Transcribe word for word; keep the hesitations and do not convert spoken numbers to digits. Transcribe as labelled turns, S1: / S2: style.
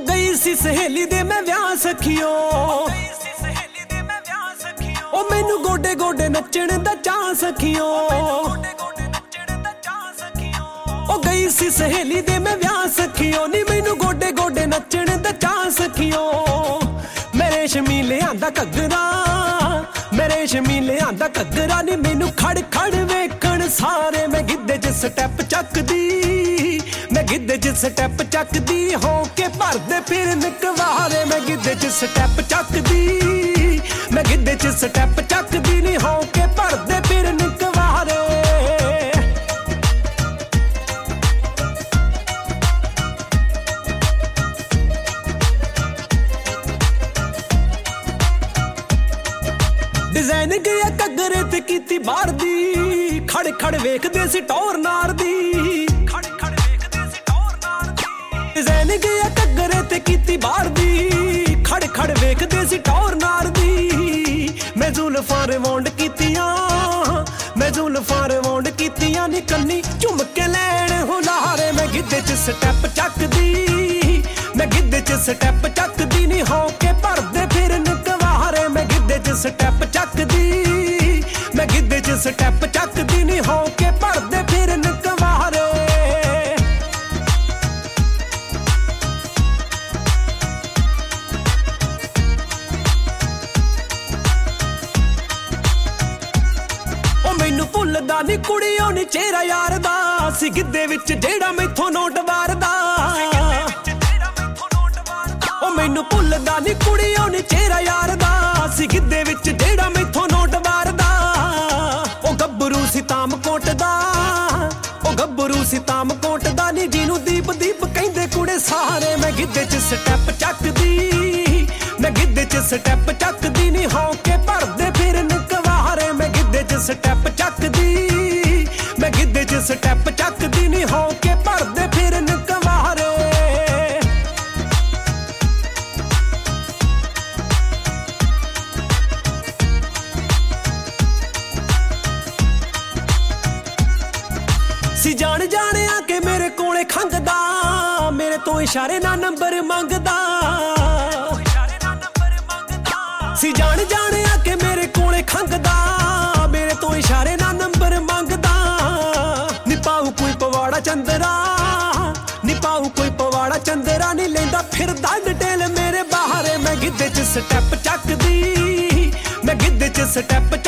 S1: ਗਈ ਸੀ ਸਹੇਲੀ ਦੇ ਮੈਂ ਵਿਆਹ ਸਖੀਓ, ਉਹ ਮੈਨੂੰ ਗੋਡੇ ਗੋਡੇ ਨੱਚਣ ਦਾ ਚਾਅ ਸਖੀਓ। ਉਹ ਗਈ ਸੀ ਸਹੇਲੀ ਦੇ ਮੈਂ ਵਿਆਹ ਸਖੀਓ, ਨੀ ਮੈਨੂੰ ਗੋਡੇ ਗੋਡੇ ਨੱਚਣ ਦਾ ਚਾਅ ਸਖੀਓ। ਮੇਰੇ ਸ਼ਮੀਲੇ ਆਂਦਾ ਘੱਗਰਾ, ਮੇਰੇ ਸ਼ਮੀਲੇ ਆਂਦਾ ਘੱਗਰਾ, ਨੀ ਮੈਨੂੰ ਖੜ ਖੜ ਵੇਖਣ ਸਾਰੇ ਮੈਂ ਗਿੱਧੇ 'ਚ ਸਟੈਪ ਚੱਕਦੀ, ਮੈਂ ਗਿੱਧੇ 'ਚ ਸਟੈਪ ਚੱਕਦੀ ਹੋ ਕੇ ਭਰਦੇ ਫਿਰਨ ਕਵਾਰੇ। ਮੈਂ ਗਿੱਧੇ 'ਚ ਸਟੈਪ ਚੱਕਦੀ, ਮੈਂ ਗਿੱਧੇ 'ਚ ਸਟੈਪ ਚੱਕਦੀ ਨੀ ਹੋ ਕੇ ਭਰਦੇ ਫਿਰਨ ਕਵਾਰੇ। ਡਿਜ਼ਾਈਨ ਗਿਆ ਘੱਗਰੇ ਤੇ ਕੀਤੀ ਬਾਹਰ ਦੀ, ਖੜ ਖੜ ਵੇਖਦੇ ਸੀ ਟੌਰ ਨਾਰ ਦੀ, ਖੜ ਖੜ ਵੇਖਦੇ ਸੀ ਟੌਰ ਨਾਰ ਦੀ। ਡਿਜ਼ਾਈਨ ਗਿਆ ਘੱਗਰੇ ਤੇ ਕੀਤੀ ਬਾਹਰ ਦੀ, ਖੜ ਖੜ ਵੇਖਦੇ ਸੀ ਟੌਰ ਨਾਰ ਦੀ। ਮੈਂ ਜ਼ੁਲਫਾਂ ਰਵਾਉਂਡ ਕੀਤੀਆਂ, ਮੈਂ ਜ਼ੁਲਫਾਂ ਰਵਾਉਂਡ ਕੀਤੀਆਂ ਨੀ ਕੰਨੀ ਝੁੰਮ ਕੇ ਲੈਣ ਹੁਲਾਰੇ। ਮੈਂ ਗਿੱਧੇ 'ਚ ਸਟੈਪ ਚੱਕਦੀ, ਮੈਂ ਗਿੱਧੇ 'ਚ ਸਟੈਪ ਚੱਕਦੀ ਨੀ ਹੋ ਕੇ ਭਰਦੇ ਫਿਰਨ ਕਵਾਰੇ। ਮੈਂ ਗਿੱਧੇ 'ਚ ਸਟੈਪ ਚੱਕਦੀ, ਮੈਂ ਗਿੱਧੇ 'ਚ ਸਟੈਪ ਚੱਕਦੀ ਨੀ ਹੋ ਕੇ ਭਰਦੇ ਫਿਰਨ ਕਵਾਰੇ। ਉਹ ਮੈਨੂੰ ਭੁੱਲਦਾ ਨੀ ਕੁੜੀਓ ਨੀ ਚਿਹਰਾ ਯਾਰ ਦਾ, ਸੀ ਗਿੱਧੇ ਵਿੱਚ ਜਿਹੜਾ ਮੈਥੋਂ ਨੋਟ ਵਾਰਦਾ। ਉਹ ਮੈਨੂੰ ਭੁੱਲਦਾ ਨੀ ਕੁੜੀਓ ਨੀ ਚਿਹਰਾ ਯਾਰ ਦਾ, ਸੀ ਗਿੱਧੇ ਵਿੱਚ ਜਿਹੜਾ ਮੈਥੋਂ ਨੋਟ ਵਾਰਦਾ। ਉਹ ਗੱਭਰੂ ਸੀ ਤਾਮਕੋਟ ਦਾ, ਉਹ ਗੱਭਰੂ ਸੀ ਤਾਮਕੋਟ ਦਾ, ਨੀ ਜਿਹਨੂੰ ਦੀਪ ਦੀਪ ਕਹਿੰਦੇ ਕੁੜੇ ਸਾਰੇ। ਮੈਂ ਗਿੱਧੇ 'ਚ ਸਟੈਪ ਚੱਕਦੀ, ਮੈਂ ਗਿੱਧੇ 'ਚ ਸਟੈਪ ਚੱਕਦੀ ਨੀ ਹੋ ਕੇ ਭਰਦੇ ਫਿਰਨ ਕਵਾਰੇ। ਮੈਂ ਗਿੱਧੇ 'ਚ ਸਟੈਪ ਚੱਕਦੀ, ਮੈਂ ਗਿੱਧੇ 'ਚ ਸਟੈਪ ਚੱਕਦੀ ਨੀ ਹੋ ਕੇ ਭਰਦੇ ਫਿਰਨ ਕਵਾਰੇ। ਸੀ ਜਾਣ ਜਾਣਿਆ ਕਿ ਮੇਰੇ ਕੋਲੇ ਖੰਗਦਾ, ਮੇਰੇ ਤੋਂ ਇਸ਼ਾਰੇ ਨਾਲ ਨੰਬਰ ਮੰਗਦਾ। ਸੀ ਜਾਣ ਜਾਣਿਆ ਕਿ ਮੇਰੇ ਕੋਲੇ ਖੰਗਦਾ, ਮੇਰੇ ਤੋਂ ਇਸ਼ਾਰੇ ਨਾਲ ਨੰਬਰ ਮੰਗਦਾ। ਨੀ ਪਾਉ ਕੋਈ ਪਵਾੜਾ ਚੰਦਰਾ, ਨੀ ਪਾਉ ਕੋਈ ਪਵਾੜਾ ਚੰਦਰਾ, ਨੀ ਲੈਂਦਾ ਫਿਰਦਾ ਡਿਟੇਲ ਮੇਰੇ ਬਾਹਰੇ। ਮੈਂ ਗਿੱਧੇ 'ਚ ਸਟੈਪ ਚੱਕਦੀ, ਮੈਂ ਗਿੱਧੇ 'ਚ ਸਟੈਪ